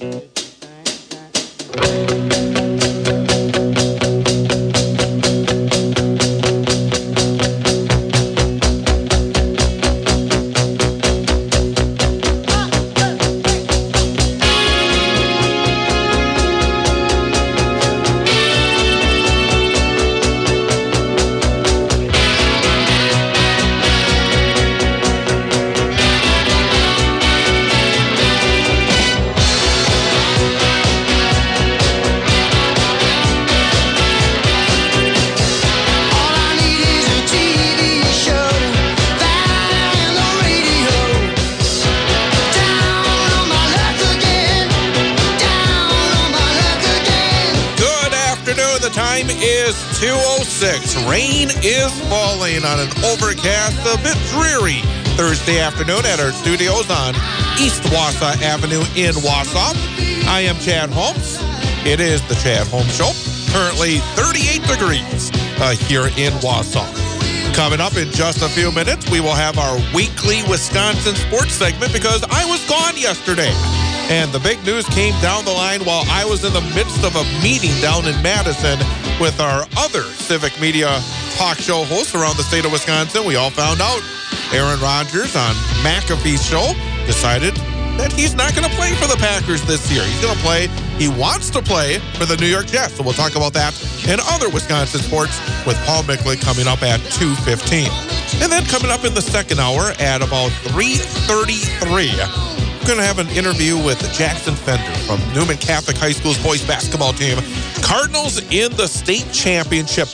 Rain is falling on an overcast, a bit dreary Thursday afternoon at our studios on East Wausau Avenue in Wausau. I am Chad Holmes. It is the Chad Holmes Show. Currently 38 degrees here in Wausau. Coming up in just a few minutes, we will have our weekly Wisconsin sports segment because I was gone yesterday. And the big news came down the line while I was in the midst of a meeting down in Madison with our other civic media talk show hosts around the state of Wisconsin. We all found out Aaron Rodgers on McAfee's show decided that he's not going to play for the Packers this year. He's going to play, he wants to play for the New York Jets. So we'll talk about that and other Wisconsin sports with Paul Mickley coming up at 2:15. And then coming up in the second hour at about 3:33, we're going to have an interview with Jackson Fender from Newman Catholic High School's boys basketball team. Cardinals in the state championship,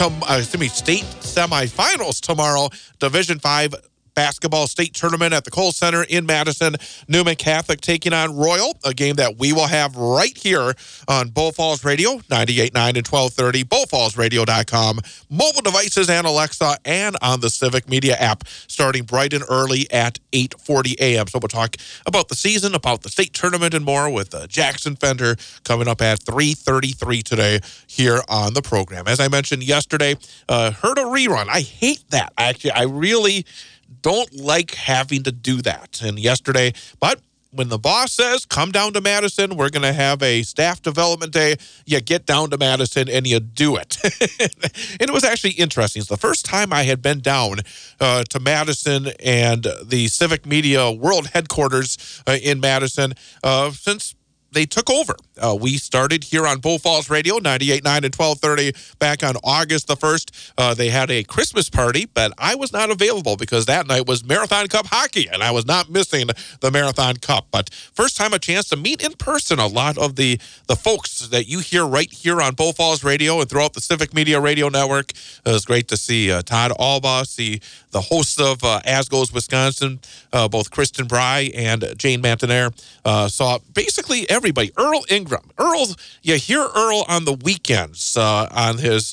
state semifinals tomorrow. Division 5 basketball state tournament at the Kohl Center in Madison. Newman Catholic taking on Royal, a game that we will have right here on Bull Falls Radio, 98.9 and 1230, bullfallsradio.com, mobile devices and Alexa, and on the Civic Media app, starting bright and early at 8:40 a.m. So we'll talk about the season, about the state tournament, and more with Jackson Fender coming up at 3:33 today here on the program. As I mentioned yesterday, heard a rerun. I hate that. I really don't like having to do that. And yesterday, but when the boss says, come down to Madison, we're going to have a staff development day, you get down to Madison and you do it. And it was actually interesting. It's the first time I had been down to Madison and the Civic Media World Headquarters in Madison since they took over. We started here on Bull Falls Radio, 98.9 and 1230, back on August the 1st. They had a Christmas party, but I was not available because that night was Marathon Cup hockey, and I was not missing the Marathon Cup. But first time a chance to meet in person a lot of the folks that you hear right here on Bull Falls Radio and throughout the Civic Media Radio Network. It was great to see Todd Alba, see the hosts of As Goes Wisconsin, both Kristen Bry and Jane Mantenaere. Saw basically everybody. Earl Ingram. You hear Earl on the weekends on his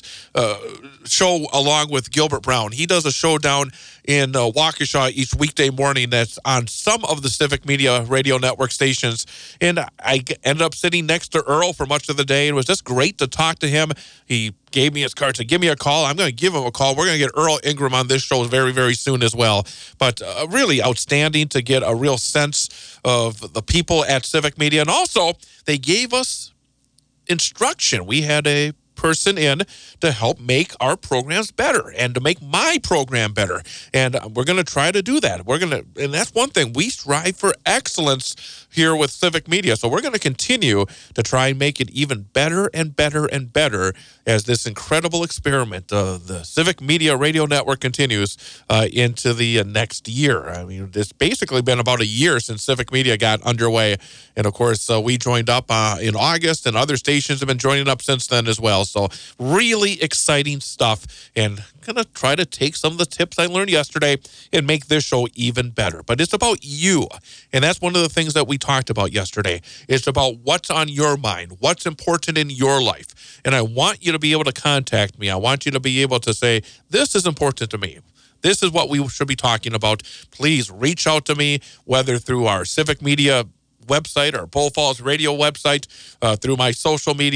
show along with Gilbert Brown. He does a show down in Waukesha each weekday morning that's on some of the Civic Media Radio Network stations. And I ended up sitting next to Earl for much of the day. It was just great to talk to him. He gave me his card to give me a call. I'm going to give him a call. We're going to get Earl Ingram on this show very, very soon as well. But really outstanding to get a real sense of the people at Civic Media. And also, they gave us instruction. We had a person in to help make our programs better and to make my program better. And we're going to try to do that. And that's one thing. We strive for excellence here with Civic Media. So we're going to continue to try and make it even better and better and better as this incredible experiment, the Civic Media Radio Network, continues into the next year. I mean, it's basically been about a year since Civic Media got underway. And of course, we joined up in August, and other stations have been joining up since then as well. So really exciting stuff, and going to try to take some of the tips I learned yesterday and make this show even better. But it's about you, and that's one of the things that we talked about yesterday. It's about what's on your mind, what's important in your life. And I want you to be able to contact me. I want you to be able to say, this is important to me. This is what we should be talking about. Please reach out to me, whether through our Civic Media website or Bull Falls Radio website, through my social media.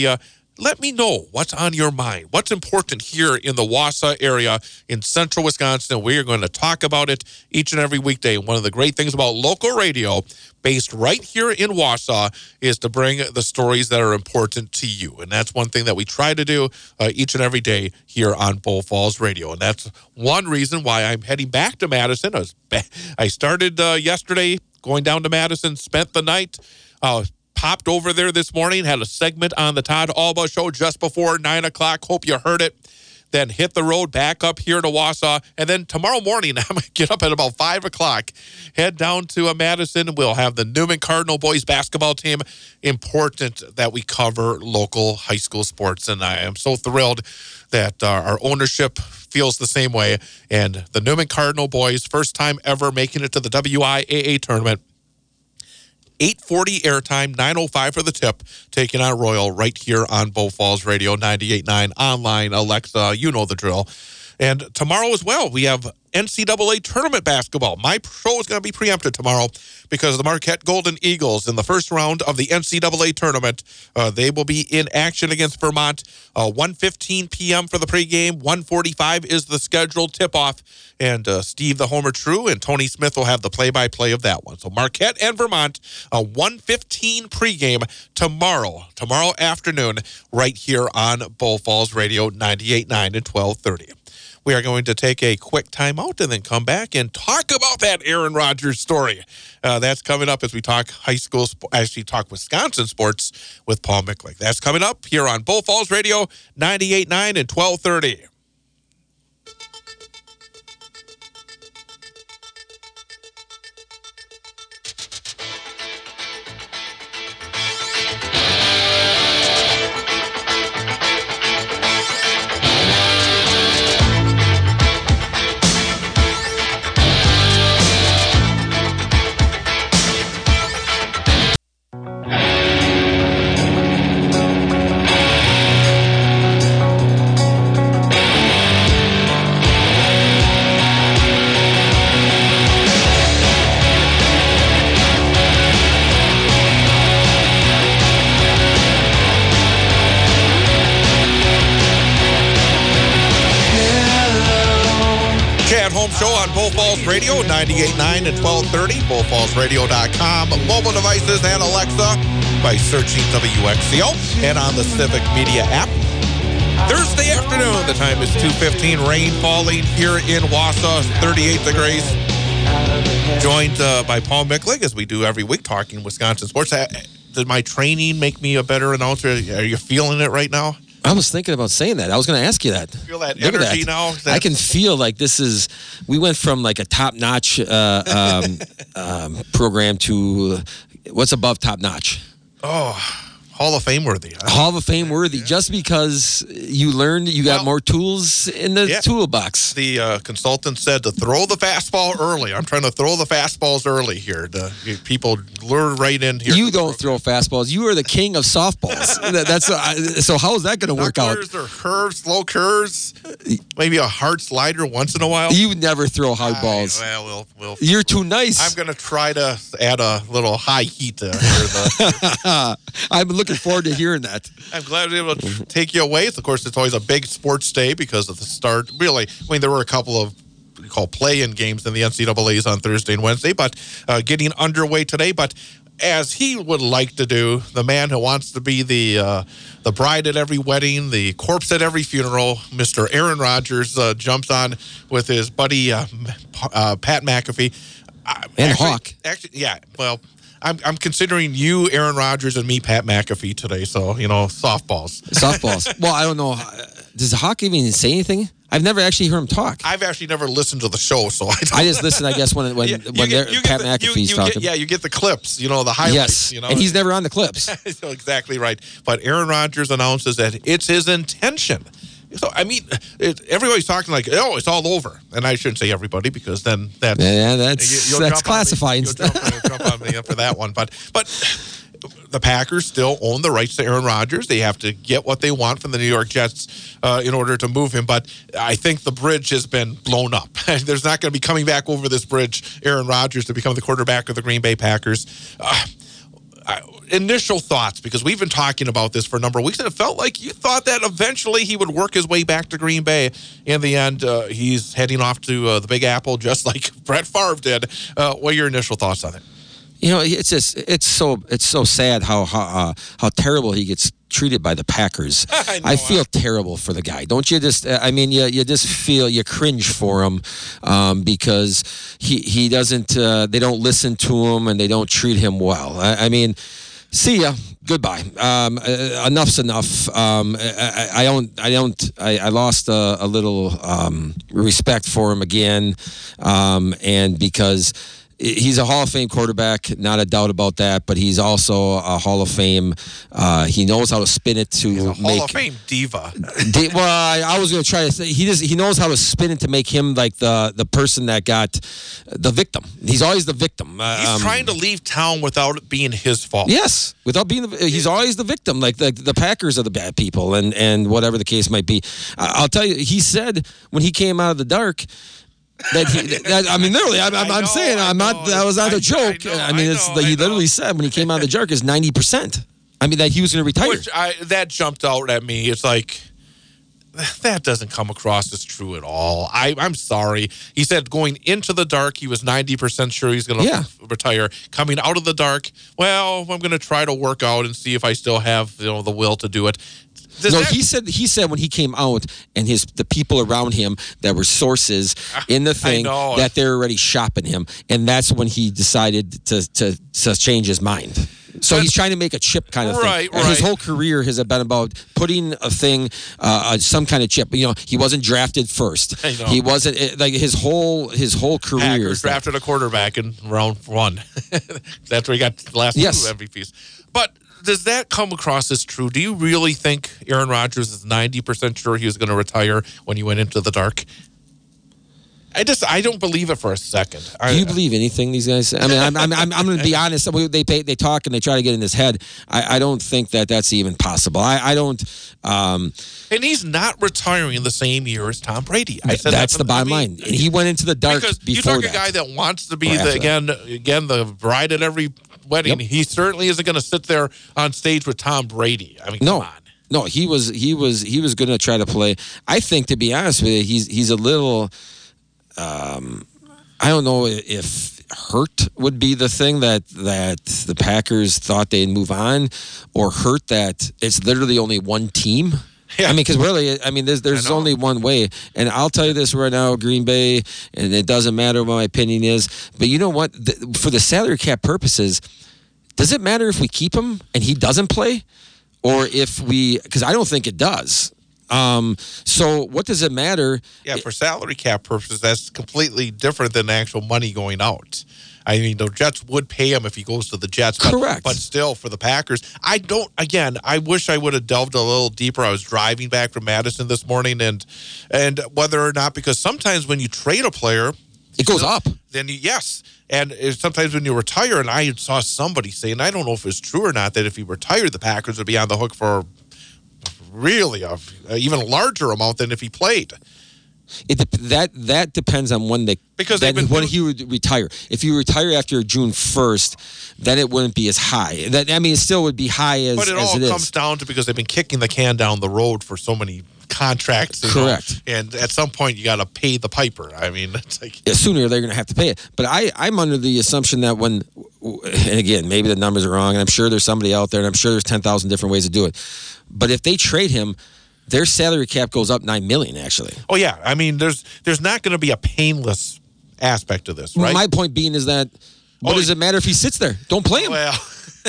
let me know what's on your mind, what's important here in the Wausau area in central Wisconsin. We are going to talk about it each and every weekday. One of the great things about local radio based right here in Wausau is to bring the stories that are important to you. And that's one thing that we try to do each and every day here on Bull Falls Radio. And that's one reason why I'm heading back to Madison. I started yesterday going down to Madison, spent the night, popped over there this morning, had a segment on the Todd Alba Show just before 9 o'clock. Hope you heard it. Then hit the road back up here to Wausau. And then tomorrow morning, I'm going to get up at about 5 o'clock, head down to Madison. We'll have the Newman Cardinal boys basketball team. Important that we cover local high school sports. And I am so thrilled that our ownership feels the same way. And the Newman Cardinal boys, first time ever making it to the WIAA tournament. 8:40 airtime, 9:05 for the tip, taking on Royal right here on Bull Falls Radio, 98.9 online, Alexa, you know the drill. And tomorrow as well, we have NCAA tournament basketball. My show is going to be preempted tomorrow because the Marquette Golden Eagles in the first round of the NCAA tournament, they will be in action against Vermont. 1:15 p.m. for the pregame. 1:45 is the scheduled tip-off. And Steve the Homer True and Tony Smith will have the play-by-play of that one. So Marquette and Vermont, 1:15 pregame tomorrow afternoon, right here on Bull Falls Radio, 98.9 and 1230. We are going to take a quick timeout and then come back and talk about that Aaron Rodgers story. That's coming up as we talk high school, talk Wisconsin sports with Paul Micklich. That's coming up here on Bull Falls Radio, 98.9 and 1230. Show on Bull Falls Radio, 98.9 and 1230, bullfallsradio.com, mobile devices and Alexa by searching WXCO and on the Civic Media app. Thursday afternoon, the time is 2:15, rain falling here in Wausau, 38 degrees. Joined by Paul Micklich, as we do every week, talking Wisconsin sports. Did my training make me a better announcer? Are you feeling it right now? I was thinking about saying that. I was going to ask you that. Feel that energy now? I can feel like we went from like a top-notch program to what's above top-notch? Oh, Hall of Fame worthy. Huh? Hall of Fame worthy, just because you learned you got more tools in the toolbox. The consultant said to throw the fastball early. I'm trying to throw the fastballs early here. People lure right in here. You don't throw fastballs. You are the king of softballs. So how is that going to work out? Or curves, slow curves, maybe a hard slider once in a while. You never throw high balls. Well, you're too nice. I'm going to try to add a little high heat here. I'm looking forward to hearing that. I'm glad to be able to take you away. Of course, it's always a big sports day because of the start. Really, I mean, there were a couple of play-in games in the NCAAs on Thursday and Wednesday, but getting underway today. But as he would like to do, the man who wants to be the bride at every wedding, the corpse at every funeral, Mr. Aaron Rodgers jumps on with his buddy Pat McAfee. And Hawk. Actually, yeah, well, I'm considering you, Aaron Rodgers, and me, Pat McAfee, today. So, softballs. Softballs. Well, I don't know. Does Hawk even say anything? I've never actually heard him talk. I've actually never listened to the show, so I just listen, I guess, when Pat McAfee's talking. You get the clips, the highlights. Yes, and he's never on the clips. Exactly right. But Aaron Rodgers announces that it's his intention. So, I mean, everybody's talking like, oh, it's all over. And I shouldn't say everybody because then that's classifying. You'll jump on me for that one. But the Packers still own the rights to Aaron Rodgers. They have to get what they want from the New York Jets in order to move him. But I think the bridge has been blown up. There's not going to be coming back over this bridge, Aaron Rodgers, to become the quarterback of the Green Bay Packers. initial thoughts, because we've been talking about this for a number of weeks, and it felt like you thought that eventually he would work his way back to Green Bay. In the end, he's heading off to the Big Apple, just like Brett Favre did. What are your initial thoughts on it? It's so sad how terrible he gets treated by the Packers. I feel terrible for the guy. Don't you just? You just feel, you cringe for him because he doesn't. They don't listen to him and they don't treat him well. See ya. Goodbye. Enough's enough. I lost a little respect for him again, and because he's a Hall of Fame quarterback, not a doubt about that, but he's also a Hall of Fame. He knows how to spin it to he's a make Hall of Fame diva. I was going to try to say he knows how to spin it to make him like the person that got the victim. He's always the victim. He's trying to leave town without it being his fault. Yes, without being he's always the victim. Like the Packers are the bad people, and whatever the case might be. I'll tell you, he said when he came out of the dark. Literally, I'm saying, I'm not. That was not a joke. He literally said when he came out of the jerk is 90%. That he was going to retire. That jumped out at me. It's like that doesn't come across as true at all. I'm sorry. He said going into the dark, he was 90% sure he's going to retire. Coming out of the dark, well, I'm going to try to work out and see if I still have the will to do it. He said when he came out and the people around him that were sources in the thing that they're already shopping him, and that's when he decided to change his mind. So he's trying to make a chip kind of thing. Right. His whole career has been about putting a thing, some kind of chip. He wasn't drafted first. He wasn't like his whole career. Packers drafted a quarterback in round 1. That's where he got the last 2 MVPs. But does that come across as true? Do you really think Aaron Rodgers is 90% sure he was going to retire when he went into the dark? I don't believe it for a second. Do you believe anything these guys say? I'm going to be honest. They talk and they try to get in his head. I don't think that's even possible. I don't. And he's not retiring in the same year as Tom Brady. That's the bottom line. And he went into the dark because before you talk a guy that wants to be the bride at every wedding. Yep. He certainly isn't going to sit there on stage with Tom Brady. Come on. No, he was going to try to play. I think, to be honest with you, he's a little. I don't know if hurt would be the thing that the Packers thought they'd move on, or hurt that it's literally only one team. Yeah. Because really, there's only one way. And I'll tell you this right now, Green Bay, and it doesn't matter what my opinion is, but you know what? For the salary cap purposes, does it matter if we keep him and he doesn't play, or because I don't think it does. So what does it matter? Yeah, for salary cap purposes, that's completely different than actual money going out. The Jets would pay him if he goes to the Jets. Correct. But still, for the Packers, I wish I would have delved a little deeper. I was driving back from Madison this morning, and whether or not, because sometimes when you trade a player, it goes up. Then yes. And sometimes when you retire, and I saw somebody say, and I don't know if it's true or not, that if he retired, the Packers would be on the hook for really even larger amount than if he played. That depends on when when he would retire. If you retire after June 1st, then it wouldn't be as high. It still would be high as But it all comes down to because they've been kicking the can down the road for so many contracts. Correct. And at some point, you got to pay the piper. It's like sooner they're going to have to pay it. But I'm under the assumption that and again, maybe the numbers are wrong, and I'm sure there's somebody out there, and I'm sure there's 10,000 different ways to do it. But if they trade him, their salary cap goes up $9 million, actually. Oh, yeah. There's not going to be a painless aspect to this, right? My point being is that what does it matter if he sits there? Don't play him. Well,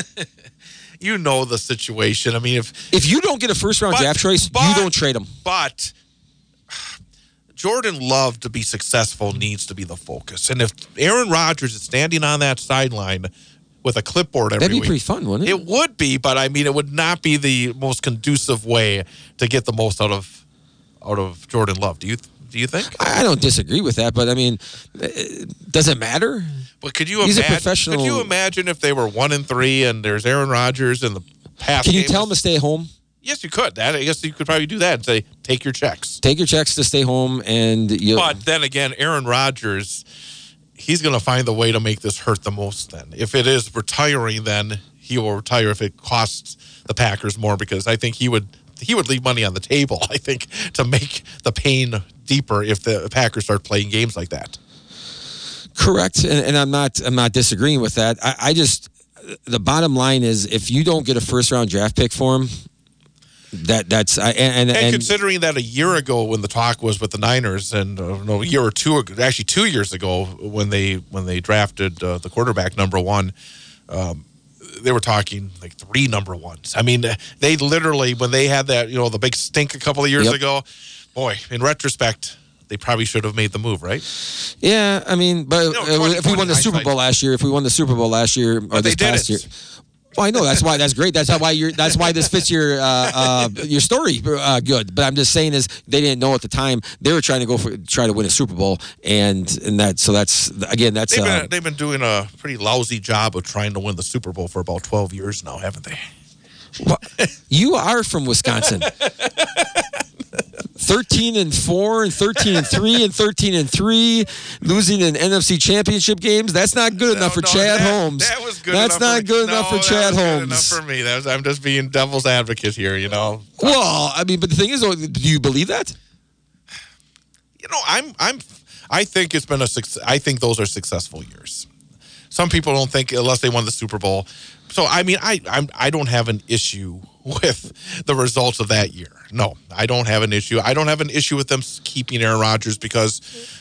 you know the situation. If you don't get a first-round draft choice, you don't trade him. But Jordan Love, to be successful, needs to be the focus. And if Aaron Rodgers is standing on that sideline with a clipboard every week. That'd be pretty fun, wouldn't it? It would be, but it would not be the most conducive way to get the most out of Jordan Love. Do you think? I don't disagree with that, but does it matter? But could you He's a professional. Could you imagine if they were 1-3 and there's Aaron Rodgers and the pass? Can you tell him to stay home? Yes, you could. I guess you could probably do that and say, take your checks. Take your checks to stay home, But then again, Aaron Rodgers, he's going to find the way to make this hurt the most then. If it is retiring, then he will retire if it costs the Packers more, because I think he would leave money on the table, I think, to make the pain deeper if the Packers start playing games like that. Correct, and I'm not disagreeing with that. I just, the bottom line is, if you don't get a first-round draft pick for him, that's and considering that a year ago when the talk was with the Niners, and a year or two ago, actually 2 years ago when they drafted the quarterback number one, they were talking like 3 number ones. I mean, they literally, when they had that, the big stink a couple of years ago, boy, in retrospect, they probably should have made the move, right? Yeah, I mean, but if we won the Super Bowl last year, or this past year. Well, I know that's great. That's why this fits your story good. But I'm just saying is they didn't know at the time. They were trying to win a Super Bowl, and they've been doing a pretty lousy job of trying to win the Super Bowl for about 12 years now, haven't they? Well, you are from Wisconsin. 13-4 and 13-3 and 13-3, losing in NFC Championship games. That's not good enough for Chad Holmes. That was good. That's not good enough for Chad Holmes. Enough for me. I'm just being devil's advocate here. Well, I mean, but the thing is, do you believe that? I think it's been I think those are successful years. Some people don't think unless they won the Super Bowl. So, I mean, I don't have an issue with the results of that year. No, I don't have an issue. I don't have an issue with them keeping Aaron Rodgers, because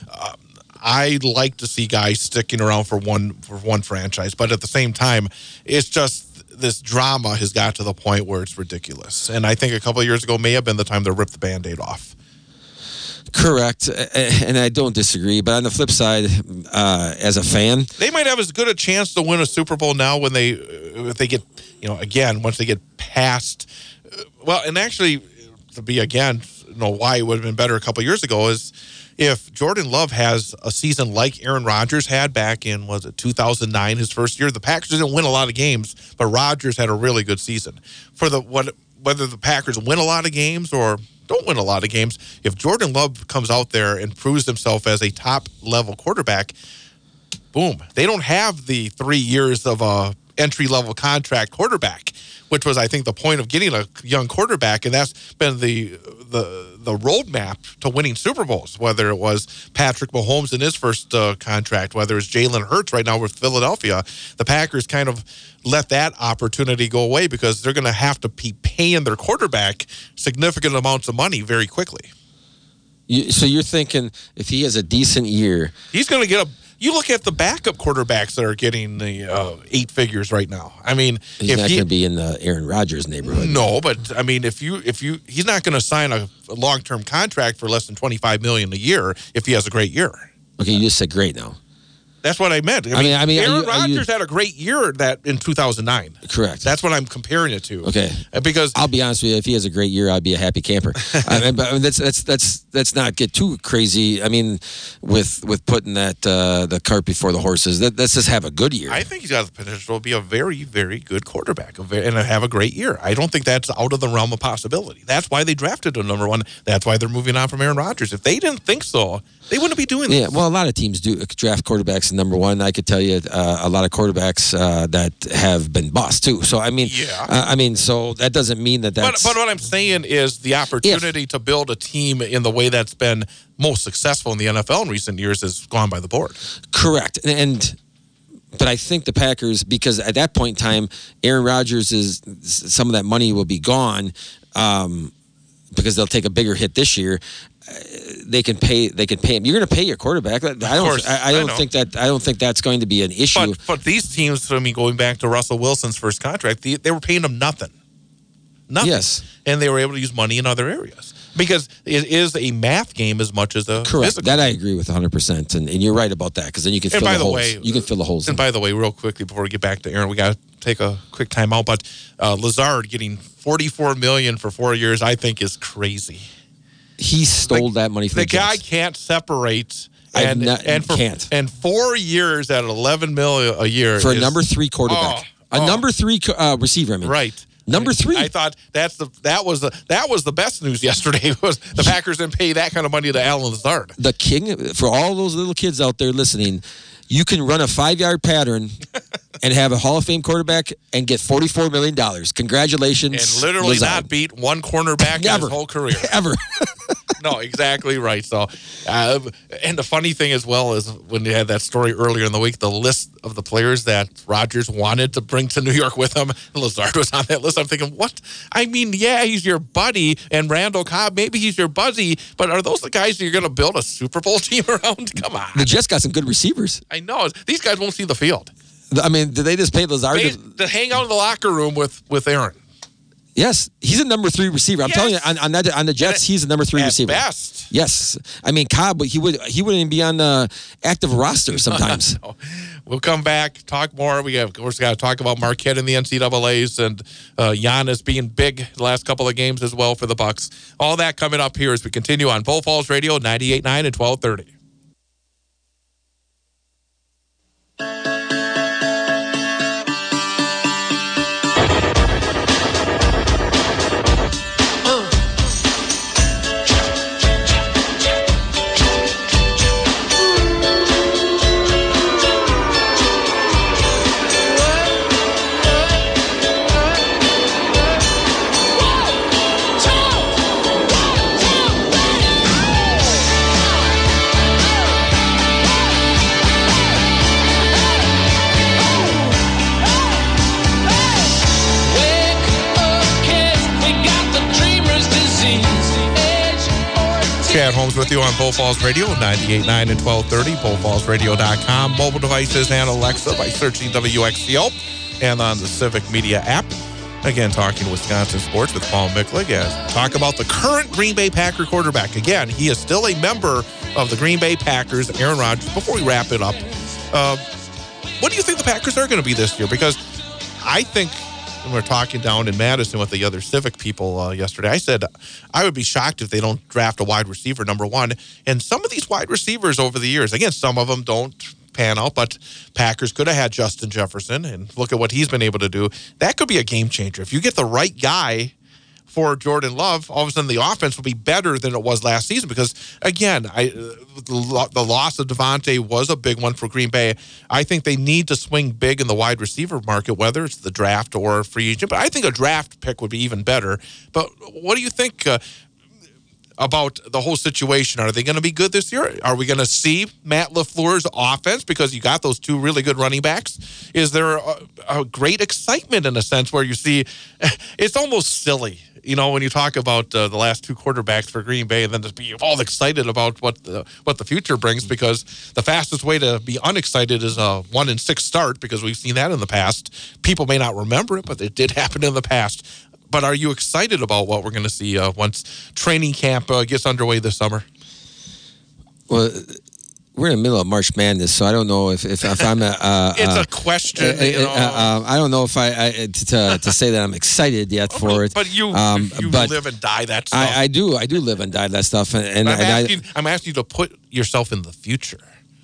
I like to see guys sticking around for one franchise. But at the same time, it's just this drama has got to the point where it's ridiculous. And I think a couple of years ago may have been the time to rip the Band-Aid off. Correct, and I don't disagree. But on the flip side, as a fan, they might have as good a chance to win a Super Bowl now if they get, again, once they get past. Well, and actually, to be again, why it would have been better a couple of years ago is if Jordan Love has a season like Aaron Rodgers had back in 2009, his first year. The Packers didn't win a lot of games, but Rodgers had a really good season. Whether the Packers win a lot of games or don't win a lot of games, if Jordan Love comes out there and proves himself as a top-level quarterback, boom. They don't have the 3 years of a entry-level contract quarterback, which was, I think, the point of getting a young quarterback, and that's been the roadmap to winning Super Bowls, whether it was Patrick Mahomes in his first contract, whether it's Jalen Hurts right now with Philadelphia. The Packers kind of let that opportunity go away because they're going to have to be paying their quarterback significant amounts of money very quickly. So you're thinking if he has a decent year, he's going to get you look at the backup quarterbacks that are getting the 8 figures right now. I mean, he's not going to be in the Aaron Rodgers neighborhood. No, but I mean, if he's not going to sign a long-term contract for less than $25 million a year if he has a great year. Okay, you just said great now. That's what I meant. I mean, Aaron Rodgers had a great year in 2009. Correct. That's what I'm comparing it to. Okay. Because I'll be honest with you, if he has a great year, I'd be a happy camper. But let's not get too crazy. I mean, with putting that the cart before the horses. Let's just have a good year. I think he's got the potential to be a very, very good quarterback and have a great year. I don't think that's out of the realm of possibility. That's why they drafted him number one. That's why they're moving on from Aaron Rodgers. If they didn't think so, they wouldn't be doing this. Yeah, well, a lot of teams do draft quarterbacks in number one. I could tell you a lot of quarterbacks that have been bust too. So I mean, so that doesn't mean that's. But what I'm saying is the opportunity to build a team in the way that's been most successful in the NFL in recent years has gone by the board. Correct, but I think the Packers, because at that point in time, Aaron Rodgers some of that money will be gone because they'll take a bigger hit this year. They can pay him. You're going to pay your quarterback. I don't think that's going to be an issue. But these teams, I mean, going back to Russell Wilson's first contract, they were paying him nothing. Yes, and they were able to use money in other areas because it is a math game as much as a correct. Physical. That I agree with 100%, and you're right about that because then you can fill the holes. You can fill the holes. And by the way, real quickly before we get back to Aaron, we got to take a quick time out. But Lazard getting $44 million for 4 years, I think, is crazy. He stole that money from the guy can't separate. And 4 years at $11 million a year for a number 3 quarterback, number 3 receiver. I mean, right. Number 3. I thought that was the best news yesterday was the Packers didn't pay that kind of money to Allen Lazard. The king for all those little kids out there listening. You can run a 5-yard pattern and have a Hall of Fame quarterback and get $44 million. Congratulations. And literally not beat one cornerback in his whole career. Ever. No, exactly right. So, and the funny thing as well is when you had that story earlier in the week, the list of the players that Rodgers wanted to bring to New York with him, Lazard was on that list. I'm thinking, what? I mean, yeah, he's your buddy, and Randall Cobb, maybe he's your buddy, but are those the guys that you're going to build a Super Bowl team around? Come on. The Jets got some good receivers. I know. These guys won't see the field. I mean, did they just pay Lazard to hang out in the locker room with Aaron? Yes, he's a number 3 receiver. I'm telling you, on the Jets, he's a number 3 receiver. Best. Yes, I mean Cobb, he wouldn't even be on the active roster sometimes. No. We'll come back, talk more. We of course got to talk about Marquette in the NCAA's and Giannis being big the last couple of games as well for the Bucks. All that coming up here as we continue on Bull Falls Radio 98.9 and 1230. Chad Holmes with you on Bull Falls Radio, 98.9 and 1230, bullfallsradio.com, mobile devices and Alexa by searching WXCO, and on the Civic Media app. Again, talking Wisconsin sports with Paul Micklig as talk about the current Green Bay Packer quarterback. Again, he is still a member of the Green Bay Packers, Aaron Rodgers. Before we wrap it up, what do you think the Packers are going to be this year? Because I think, when we were talking down in Madison with the other Civic people yesterday, I said I would be shocked if they don't draft a wide receiver, number one. And some of these wide receivers over the years, again, some of them don't pan out, but Packers could have had Justin Jefferson, and look at what he's been able to do. That could be a game changer. If you get the right guy for Jordan Love, all of a sudden the offense will be better than it was last season because, again, the loss of Devontae was a big one for Green Bay. I think they need to swing big in the wide receiver market, whether it's the draft or free agent. But I think a draft pick would be even better. But what do you think about the whole situation? Are they going to be good this year? Are we going to see Matt LaFleur's offense because you got those two really good running backs? Is there a great excitement in a sense where you see it's almost silly, you know, when you talk about the last two quarterbacks for Green Bay and then to be all excited about what the future brings, because the fastest way to be unexcited is a 1-6 start, because we've seen that in the past. People may not remember it, but it did happen in the past. But are you excited about what we're going to see once training camp gets underway this summer? Well, we're in the middle of March Madness, so I don't know if I'm it's a question. I don't know if to say that I'm excited yet for it. But you live and die that stuff. I do live and die that stuff. And I'm asking you to put yourself in the future.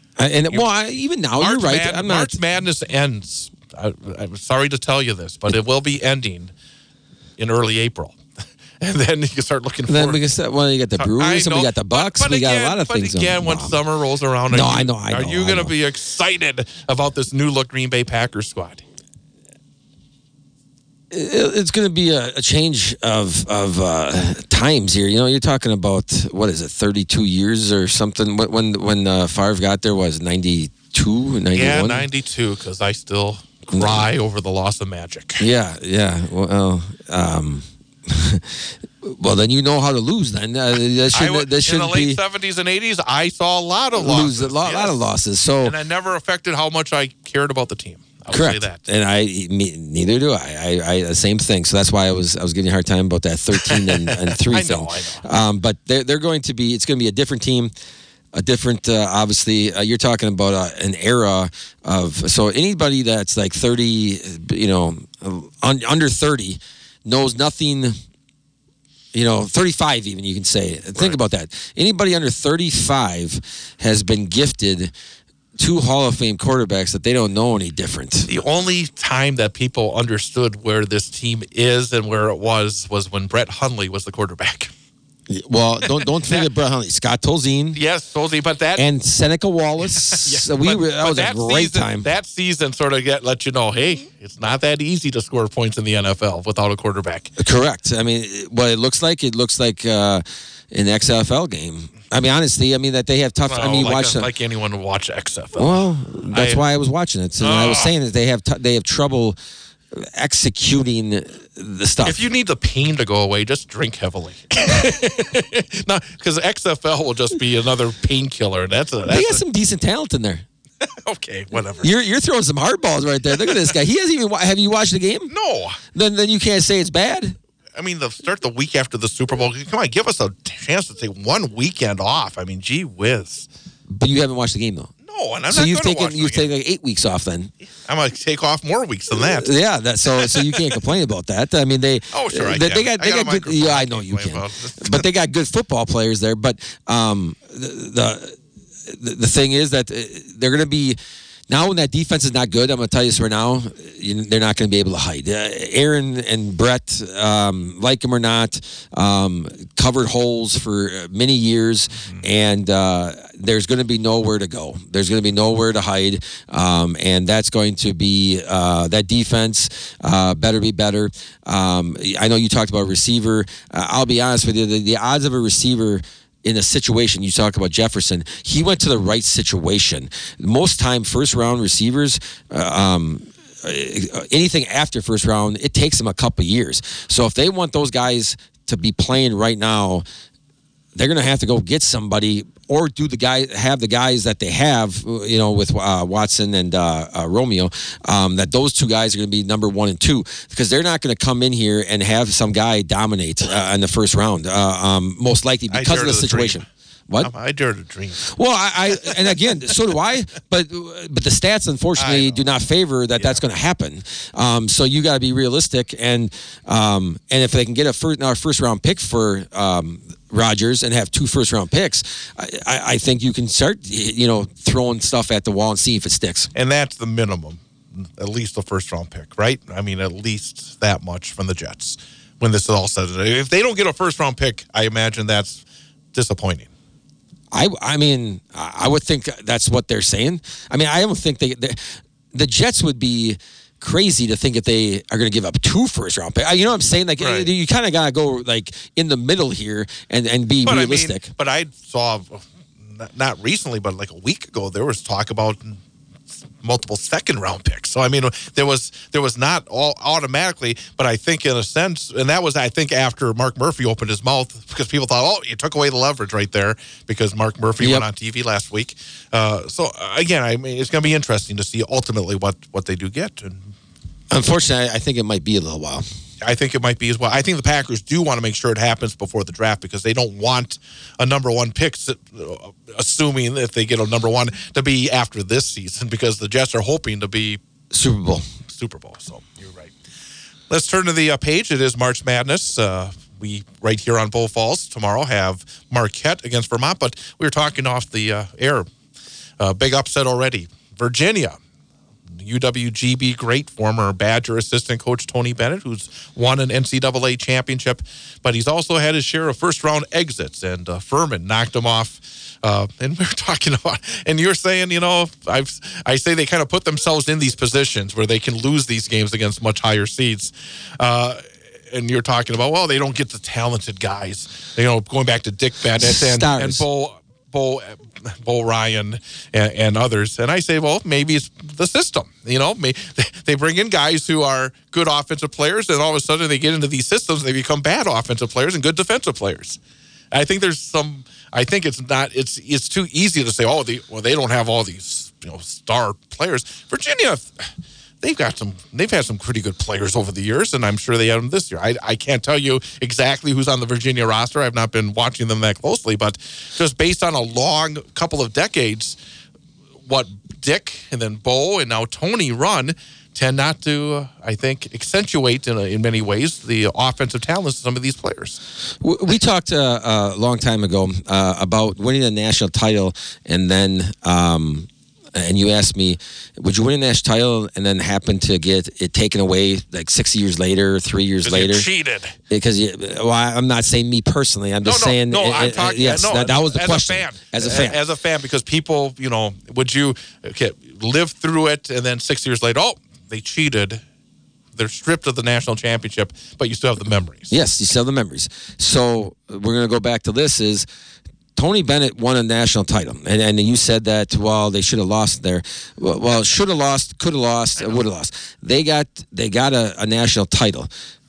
Even now, you're right. March Madness ends. I'm sorry to tell you this, but it will be ending in early April. And then you can start looking forward. Then we can start, you got the Brewers, and we got the Bucks, we got a lot of things. But again, when summer rolls around, are you going to be excited about this new look Green Bay Packers squad? It's going to be a change of times here. You know, you're talking about, 32 years or something. When Favre got there was 92, 91? Yeah, 92, because I still cry over the loss of Magic. Yeah. Well, well, then you know how to lose. Then in the late 70s and 80s, I saw a lot of losses. A lot of losses. So, and it never affected how much I cared about the team. Correct. Say that. And neither do I. Same thing. So that's why I was giving you a hard time about that 13 and 3 thing. I know. But they're going to be. It's going to be a different team. A different, obviously, you're talking about an era of. So anybody that's like 30, under 30. Knows nothing, 35 even, you can say. Think about that. Anybody under 35 has been gifted 2 Hall of Fame quarterbacks that they don't know any different. The only time that people understood where this team is and where it was when Brett Hundley was the quarterback. Well, don't forget Brett Hundley, Scott Tolzien. Yes, Tolzien, but that and Seneca Wallace. That was a great time. That season sort of let you know, hey, it's not that easy to score points in the NFL without a quarterback. Correct. I mean, what it looks like an XFL game. I mean, honestly, that they have tough. Well, like anyone would watch XFL. Well, that's why I was watching it. And I was saying that they have trouble executing the stuff. If you need the pain to go away, just drink heavily. No, because XFL will just be another painkiller. They got some decent talent in there. Okay, whatever. You're throwing some hard balls right there. Look at this guy. He hasn't even. Have you watched the game? No. Then you can't say it's bad. I mean, they'll start the week after the Super Bowl. Come on, give us a chance to take one weekend off. I mean, gee whiz. But you haven't watched the game though. No, and I'm so not you've taken like 8 weeks off then. I'm gonna take off more weeks than that. Yeah, so you can't complain about that. I mean, they. Oh sure, they got good. Yeah, I know you can. But they got good football players there. But the thing is that they're going to be. Now, when that defense is not good, I'm going to tell you this right now, they're not going to be able to hide. Aaron and Brett, like them or not, covered holes for many years, and there's going to be nowhere to go. There's going to be nowhere to hide, and that's going to be that defense better be better. I know you talked about receiver. I'll be honest with you, the odds of a receiver in a situation, you talk about Jefferson, he went to the right situation. Most time, first round receivers, anything after first round, it takes them a couple of years. So if they want those guys to be playing right now, they're going to have to go get somebody or have the guys that they have, with Watson and Romeo, that those two guys are going to be number 1 and 2 because they're not going to come in here and have some guy dominate in the first round, most likely because of the situation. What? I dare to dream. Well, and again, so do I. But the stats, unfortunately, do not favor that. Yeah. That's going to happen. So you got to be realistic, and if they can get a first round pick for Rodgers and have 2 first round picks, I think you can start throwing stuff at the wall and see if it sticks. And that's the minimum, at least a first round pick, right? I mean, at least that much from the Jets when this is all said. If they don't get a first round pick, I imagine that's disappointing. I mean, I would think that's what they're saying. I mean, I don't think the Jets would be crazy to think that they are going to give up 2 first round picks. You know what I'm saying? Like, right. You kind of got to go like in the middle here and be realistic. But I saw, not recently, but like a week ago, there was talk about multiple second round picks. So I mean, there was not all automatically, but I think in a sense, and that was I think after Mark Murphy opened his mouth because people thought, oh, you took away the leverage right there because Mark Murphy went on TV last week. So again, I mean, it's going to be interesting to see ultimately what they do get. And unfortunately, I think it might be a little while. I think it might be as well. I think the Packers do want to make sure it happens before the draft because they don't want a number 1 pick, assuming if they get a number 1, to be after this season because the Jets are hoping to be Super Bowl. So you're right. Let's turn to the page. It is March Madness. We, right here on Bull Falls, tomorrow have Marquette against Vermont, but we were talking off the air. Big upset already. Virginia. UWGB great, former Badger assistant coach Tony Bennett, who's won an NCAA championship, but he's also had his share of first-round exits, and Furman knocked him off. And we were talking about, and you're saying, I say they kind of put themselves in these positions where they can lose these games against much higher seeds. And you're talking about, well, they don't get the talented guys. Going back to Dick Bennett and Bo Ryan and others. And I say, well, maybe it's the system. They bring in guys who are good offensive players, and all of a sudden they get into these systems and they become bad offensive players and good defensive players. I think it's too easy to say, they don't have all these star players. Virginia, they've had some pretty good players over the years, and I'm sure they have them this year. I can't tell you exactly who's on the Virginia roster. I've not been watching them that closely, but just based on a long couple of decades, what Dick and then Bo and now Tony run tend not to, I think, accentuate in many ways the offensive talents of some of these players. We talked a long time ago about winning a national title and then and you asked me, would you win a national title and then happen to get it taken away like 6 years later, 3 years later? You cheated. Because I'm not saying me personally. I'm just saying. No, I'm talking. Yes, that was the question. As a fan, because people, would you live through it and then 6 years later, they cheated. They're stripped of the national championship, but you still have the memories. Yes, you still have the memories. So we're going to go back to this is Tony Bennett won a national title. And you said that, they should have lost there. Well, should have lost, could have lost, would have lost. They got a national title.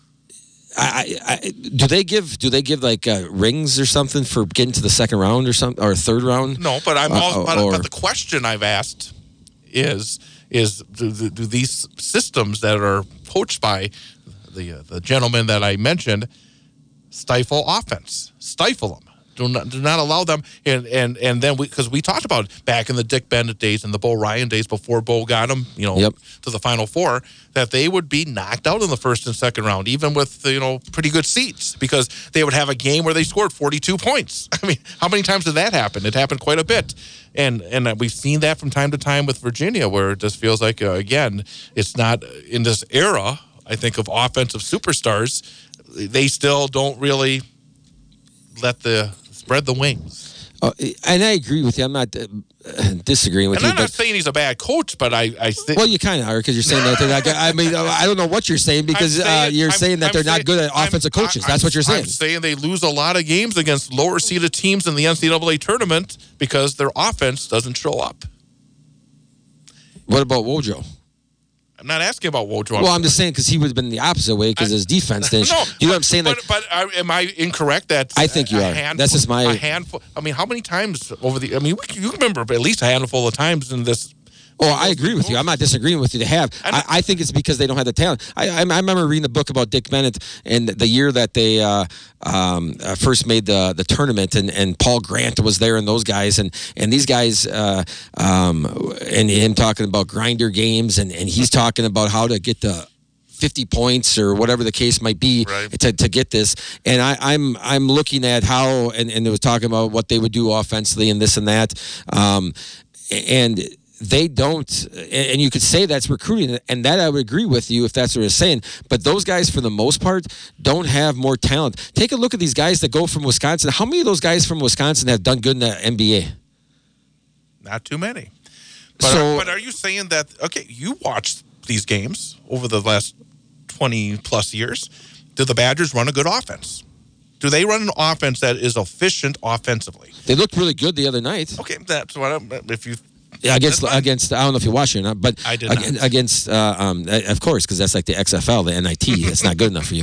Do they give like rings or something for getting to the second round or something, or third round? No, but but the question I've asked is do these systems that are coached by the gentleman that I mentioned stifle them? Do not allow them, and then because we talked about back in the Dick Bennett days and the Bo Ryan days before Bo got them, to the Final Four, that they would be knocked out in the first and second round, even with pretty good seats, because they would have a game where they scored 42 points. I mean, how many times did that happen? It happened quite a bit, and we've seen that from time to time with Virginia, where it just feels like again, it's not in this era. I think of offensive superstars, they still don't really spread the wings. And I agree with you. I'm not disagreeing with you. I'm not saying he's a bad coach, but I think... Well, you kind of are, because you're saying that they're not good. I mean, I don't know what you're saying, because you're saying that they're not good at offensive coaches. That's what you're saying. I'm saying they lose a lot of games against lower-seeded teams in the NCAA tournament because their offense doesn't show up. What about Wojo? I'm not asking about Wojo. Well, I'm just saying because he would have been the opposite way, because his defense didn't. You know what I'm saying? But am I incorrect that I think you are. That's just my... A handful. I mean, how many times you remember at least a handful of times in this... Oh, I agree with you. I'm not disagreeing with you. I think it's because they don't have the talent. I remember reading a book about Dick Bennett and the year that they first made the tournament, and Paul Grant was there, and those guys, and these guys, and him talking about grinder games, and he's talking about how to get the 50 points or whatever the case might be, right, to get this. And I'm looking at how, and it was talking about what they would do offensively and this and that, and they don't, and you could say that's recruiting, and that I would agree with you if that's what you're saying. But those guys, for the most part, don't have more talent. Take a look at these guys that go from Wisconsin. How many of those guys from Wisconsin have done good in the NBA? Not too many. But are you saying that, you watched these games over the last 20-plus years. Do the Badgers run a good offense? Do they run an offense that is efficient offensively? They looked really good the other night. Okay, that's what if you... Against I don't know if you watched it or not, but I did not. Against of course, because that's like the XFL, the NIT. It's not good enough for you.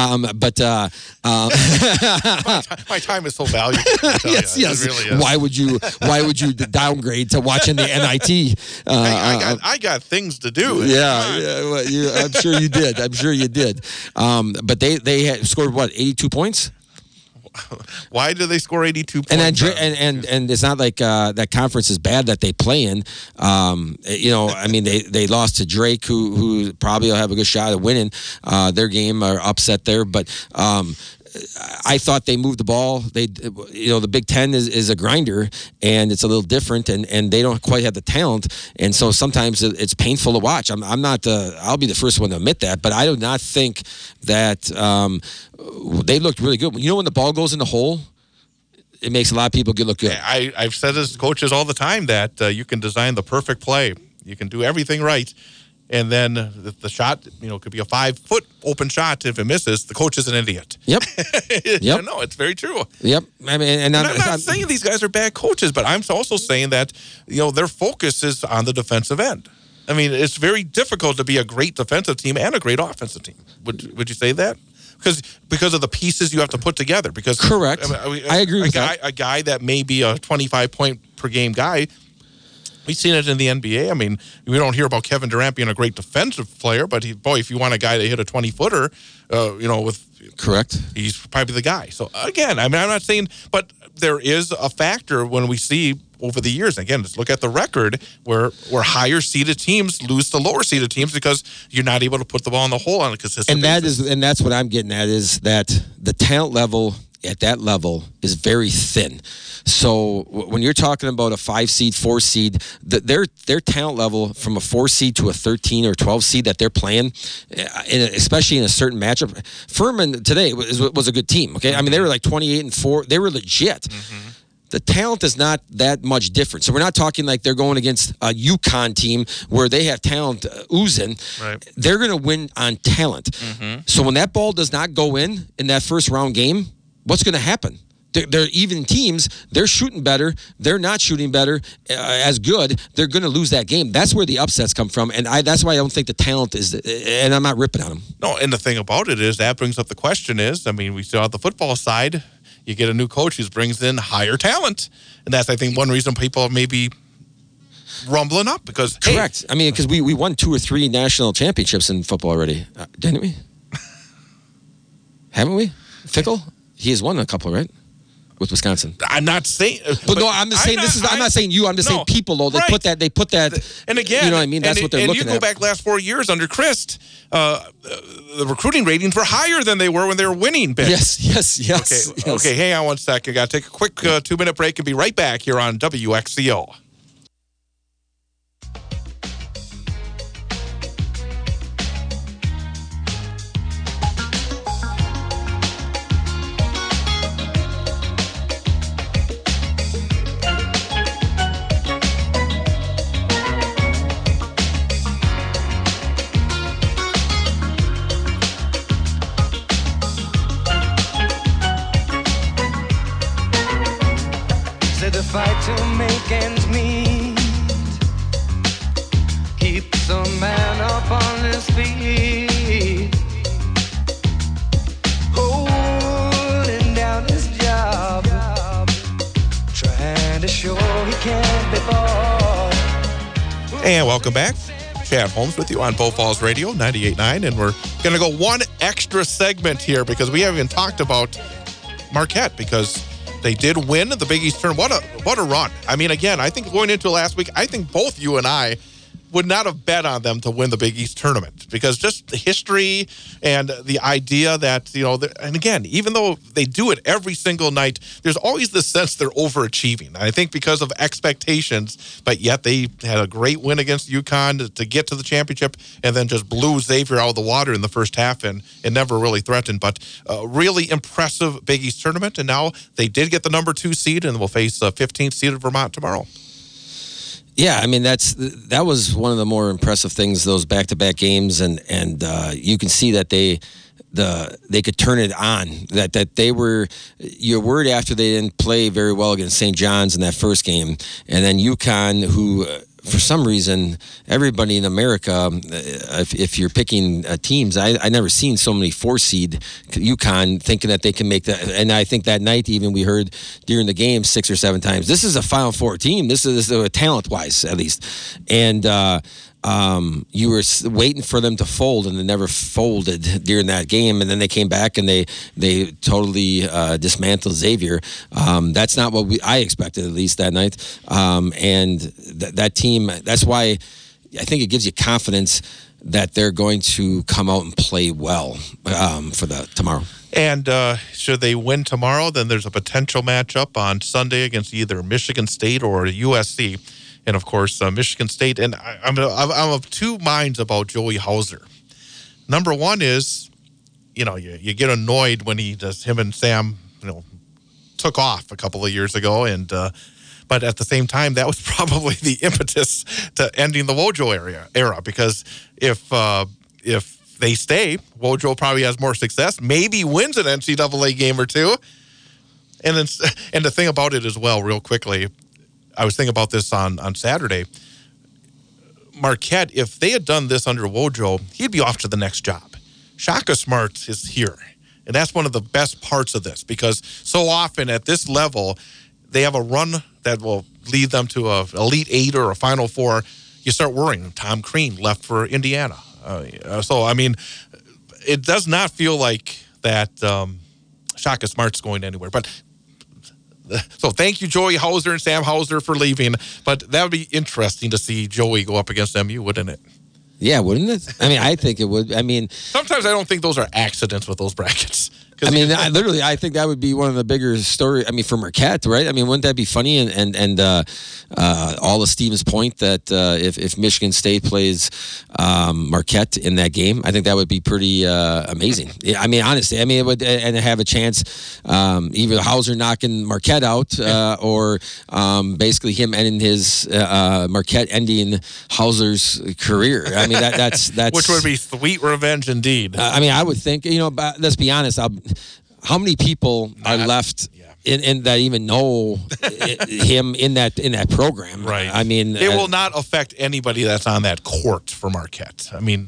My time is so valuable. Yes. It really is. Why would you downgrade to watching the NIT? I got things to do. I'm sure you did. But they had scored 82 points. Why do they score 82 points? And it's not like that conference is bad that they play in. I mean, they lost to Drake, who probably will have a good shot at winning their game, or upset there. But I thought they moved the ball. The Big Ten is a grinder, and it's a little different, and they don't quite have the talent, and so sometimes it's painful to watch. I'm not. I'll be the first one to admit that, but I do not think that they looked really good. When the ball goes in the hole, it makes a lot of people look good. I've said this to coaches all the time that you can design the perfect play. You can do everything right. And then the shot, could be a 5-foot open shot. If it misses, the coach is an idiot. Yep. No, it's very true. Yep. I mean, and I'm not saying these guys are bad coaches, but I'm also saying that their focus is on the defensive end. I mean, it's very difficult to be a great defensive team and a great offensive team. Would you say that? Because of the pieces you have to put together. Because correct. I agree with that. A guy that may be a 25-point per game guy. We've seen it in the NBA. I mean, we don't hear about Kevin Durant being a great defensive player, but if you want a guy to hit a 20-footer, correct, he's probably the guy. So again, I mean, I'm not saying, but there is a factor when we see over the years. Again, let's look at the record where higher seeded teams lose to lower seeded teams because you're not able to put the ball in the hole on a consistent basis. And that's what I'm getting at, is that the talent level at that level is very thin. So when you're talking about a 5 seed, 4 seed, their talent level from a 4 seed to a 13 or 12 seed that they're playing, especially in a certain matchup. Furman today was a good team. Okay, I mean they were like 28-4. They were legit. Mm-hmm. The talent is not that much different. So we're not talking like they're going against a UConn team where they have talent oozing. Right. They're going to win on talent. Mm-hmm. So when that ball does not go in that first round game, what's going to happen? They're even teams. They're shooting better. They're not shooting better as good. They're going to lose that game. That's where the upsets come from. And that's why I don't think the talent is, and I'm not ripping on them. No, and the thing about it is that brings up the question is, I mean, we still have the football side. You get a new coach who brings in higher talent. And that's, I think, one reason people may be rumbling up. Because correct. I mean, because we won 2 or 3 national championships in football already. Didn't we? Haven't we? Fickle? He has won a couple, right? With Wisconsin. I'm not saying, but no, I'm just saying I'm not saying you. I'm just saying people. Though they put that. And again, you know what I mean. That's what they're looking at. And you go back last 4 years under Christ, the recruiting ratings were higher than they were when they were winning. Ben. Yes. Okay. Hang on one second. Got to take a quick 2-minute break and be right back here on WXCO. Fight to make ends meet. Keeps a man up on his feet. Holding down his job. Trying to show he can't be bought. And welcome back. Chad Holmes with you on Bow Falls Radio 98.9. And we're going to go one extra segment here because we haven't even talked about Marquette because they did win the Big East tournament. What a run. I mean, again, I think going into last week, I think both you and I would not have bet on them to win the Big East tournament because just the history and the idea that, you know, and again, even though they do it every single night, there's always this sense they're overachieving. And I think because of expectations, but yet they had a great win against UConn to get to the championship and then just blew Xavier out of the water in the first half and it never really threatened. But a really impressive Big East tournament. And now they did get the number 2 seed and will face 15th seeded Vermont tomorrow. Yeah, I mean that was one of the more impressive things, those back-to-back games, and you can see that they could turn it on. That they were, you're worried after they didn't play very well against St. John's in that first game, and then UConn, who for some reason everybody in America, if you're picking teams, I never seen so many 4-seed UConn thinking that they can make that. And I think that night even we heard during the game 6 or 7 times, this is a Final Four team. This is talent-wise at least, and. You were waiting for them to fold, and they never folded during that game. And then they came back and they totally dismantled Xavier. That's not what I expected, at least that night. And that team. That's why I think it gives you confidence that they're going to come out and play well for tomorrow. And should they win tomorrow, then there's a potential matchup on Sunday against either Michigan State or USC. And, of course, Michigan State. And I'm of 2 minds about Joey Hauser. Number one is, you know, you get annoyed when him and Sam, you know, took off a couple of years ago. And but at the same time, that was probably the impetus to ending the Wojo era. Because if they stay, Wojo probably has more success, maybe wins an NCAA game or 2. And the thing about it as well, real quickly, I was thinking about this on Saturday. Marquette, if they had done this under Wojo, he'd be off to the next job. Shaka Smart is here. And that's one of the best parts of this because so often at this level, they have a run that will lead them to a Elite 8 or a Final Four. You start worrying. Tom Crean left for Indiana. So, I mean, it does not feel like that Shaka Smart's going anywhere. But so thank you, Joey Hauser and Sam Hauser, for leaving. But that would be interesting to see Joey go up against MU, wouldn't it? Yeah, wouldn't it? I mean, I think it would. I mean, sometimes I don't think those are accidents with those brackets. I mean, I think that would be one of the bigger story. I mean, for Marquette, right? I mean, wouldn't that be funny? And all of Stevens' point that if Michigan State plays Marquette in that game, I think that would be pretty amazing. I mean, honestly, I mean, it would and have a chance either Hauser knocking Marquette out or basically him ending his Marquette ending Hauser's career. I mean, that's which would be sweet revenge indeed. I mean, I would think, but let's be honest. How many people are left in that even know him in that program? Right. I mean, it will not affect anybody that's on that court for Marquette. I mean,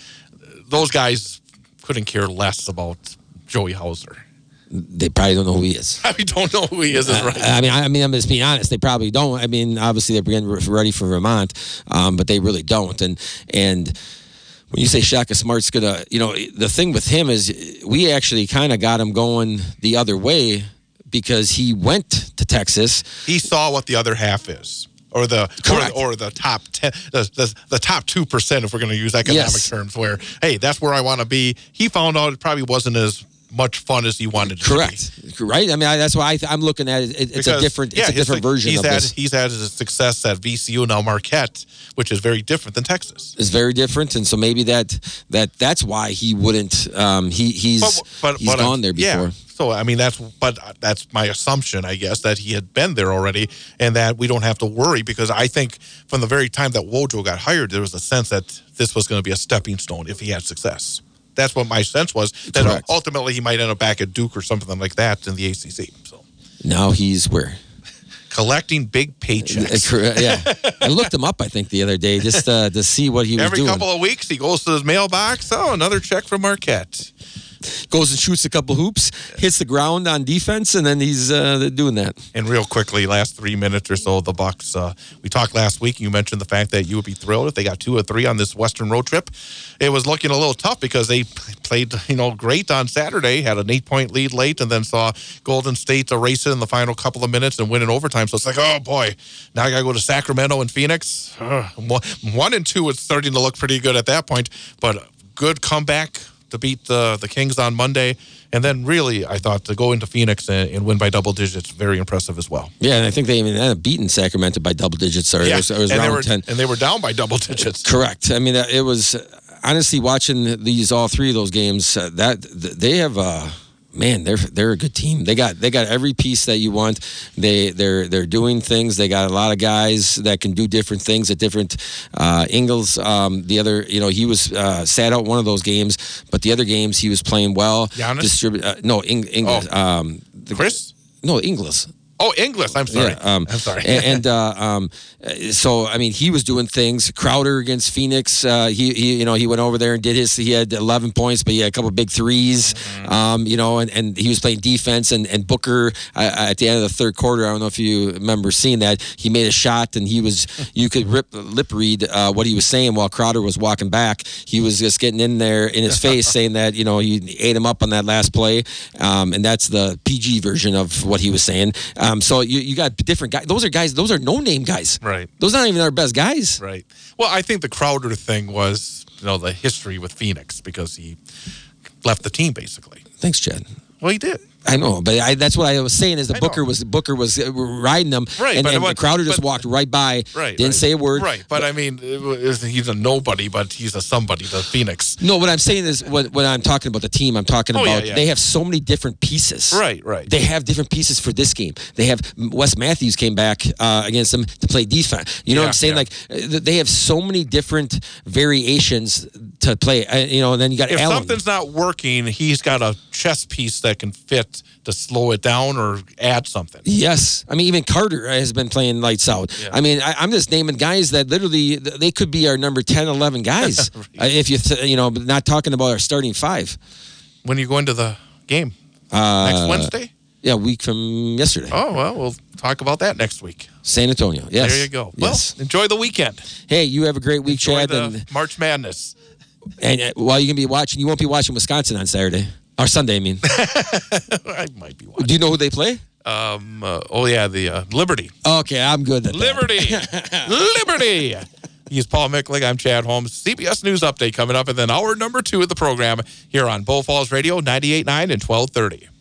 those guys couldn't care less about Joey Hauser. They probably don't know who he is. I don't know who he is right. I mean, I'm just being honest. They probably don't. I mean, obviously they're getting ready for Vermont, but they really don't. And when you say Shaka Smart's gonna, the thing with him is we actually kind of got him going the other way because he went to Texas. He saw what the other half is, or the top 10, the top 2%, if we're going to use economic terms. Where that's where I want to be. He found out it probably wasn't as much fun as he wanted to be. Right? I mean, that's why I'm looking at it. It's a different version of this. He's had his success at VCU, now Marquette, which is very different than Texas. It's very different, and so maybe that's why he wouldn't. He's gone there before. Yeah. So I mean that's my assumption, I guess, that he had been there already, and that we don't have to worry, because I think from the very time that Wojo got hired, there was a sense that this was going to be a stepping stone if he had success. That's what my sense was. That Correct. Ultimately he might end up back at Duke or something like that in the ACC. So now he's where? Collecting big paychecks. Yeah, I looked him up, I think, the other day just to see what he was doing. Every couple of weeks he goes to his mailbox. Oh, another check from Marquette. Goes and shoots a couple hoops, hits the ground on defense, and then he's doing that. And real quickly, last 3 minutes or so, the Bucks. We talked last week. You mentioned the fact that you would be thrilled if they got 2 or 3 on this Western road trip. It was looking a little tough because they played, great on Saturday, had an 8-point lead late, and then saw Golden State erase it in the final couple of minutes and win in overtime. So it's like, oh boy, now I got to go to Sacramento and Phoenix. 1 and 2 was starting to look pretty good at that point, but good comeback to beat the Kings on Monday. And then really, I thought, to go into Phoenix and win by double digits, very impressive as well. Yeah, and I think they even ended up beating Sacramento by double digits. It was round 10. And they were down by double digits. Correct. I mean, it was, honestly, watching all 3 of those games, that they have... Man, they're a good team. They got every piece that you want. They're doing things. They got a lot of guys that can do different things at different Ingles. The other, he was sat out one of those games, but the other games he was playing well. Giannis? Ingles. Chris? No, Ingles. Oh, Ingles. I'm sorry. Yeah, I'm sorry. So I mean, he was doing things. Crowder against Phoenix. He went over there and did his. He had 11 points, but he had a couple of big threes. And he was playing defense. And Booker at the end of the third quarter, I don't know if you remember seeing that, he made a shot and you could lip read what he was saying while Crowder was walking back. He was just getting in there in his face, saying that he ate him up on that last play, and that's the PG version of what he was saying. So you got different guys. Those are no-name guys. Right. Those aren't even our best guys. Right. Well, I think the Crowder thing was, the history with Phoenix, because he left the team, basically. Thanks, Chad. Well, he did. I know, but that's what I was saying is Booker was riding them, right? And Crowder just walked right by, didn't say a word. Right, but I mean, he's a nobody, but he's a somebody, the Phoenix. No, what I'm saying is when I'm talking about the team, I'm talking about they have so many different pieces. Right. They have different pieces for this game. They have Wes Matthews came back against them to play defense. You know what I'm saying? Like they have so many different variations to play. And then you got if Allen. Something's not working, he's got a chess piece that can fit to slow it down or add something. Yes. I mean, even Carter has been playing lights out. Yeah. I mean, I'm just naming guys that literally, they could be our number 10, 11 guys. If not talking about our starting 5. When you go into the game? Next Wednesday? Yeah, a week from yesterday. Oh, well, we'll talk about that next week. San Antonio, yes. There you go. Yes. Well, enjoy the weekend. Hey, you have a great week, Chad. And March Madness. And while you can be watching, you won't be watching Wisconsin on Saturday. Or Sunday, I mean. I might be watching. Do you know who they play? The Liberty. Okay, I'm good at Liberty. that. Liberty. He's Paul Mickling. I'm Chad Holmes. CBS News Update coming up, and then hour number 2 of the program here on Bull Falls Radio, 98.9 and 1230.